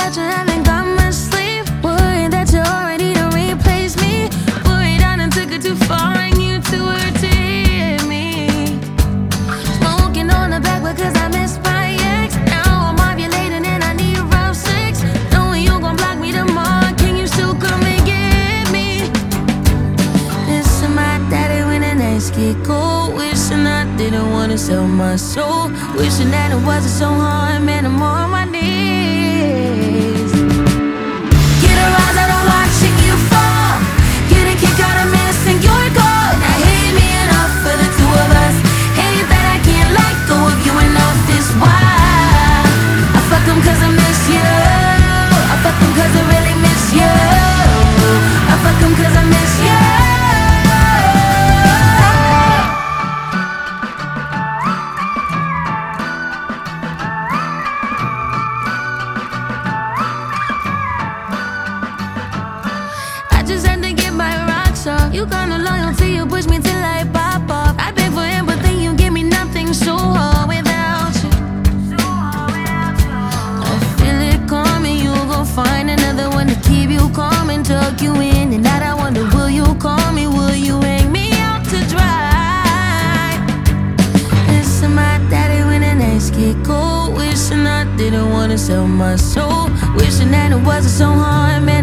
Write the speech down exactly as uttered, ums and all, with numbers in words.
that you haven't got much sleep. Worried that you're already to replace me. Worried I done took it too far and you too hurt to hear me. Smoking on the back because I miss my ex. Now I'm ovulating and I need rough sex. Knowing you gon' block me tomorrow, can you still come and get me? Listen, my daddy when the nights get cold. Wishing I didn't wanna sell my soul. Wishing that it wasn't so hard, man, I'm on my knees. Get a rise out of watching you fall. Get a kick out of missing your goal. Now hate me enough for the two of us. Hate that I can't let go of you enough is why I fuck them cause I miss you. I fuck them cause I really miss you. I fuck them cause I miss you. You kinda loyal till you push me till I pop off. I beg for empathy, you give me nothing, so hard without you. I feel it coming, you gon' find another one to keep you calm and tuck you in. And now I wonder, will you call me, will you hang me out to dry? Listen, my daddy when the nights get cold. Wishing I didn't wanna sell my soul. Wishing that it wasn't so hard, man.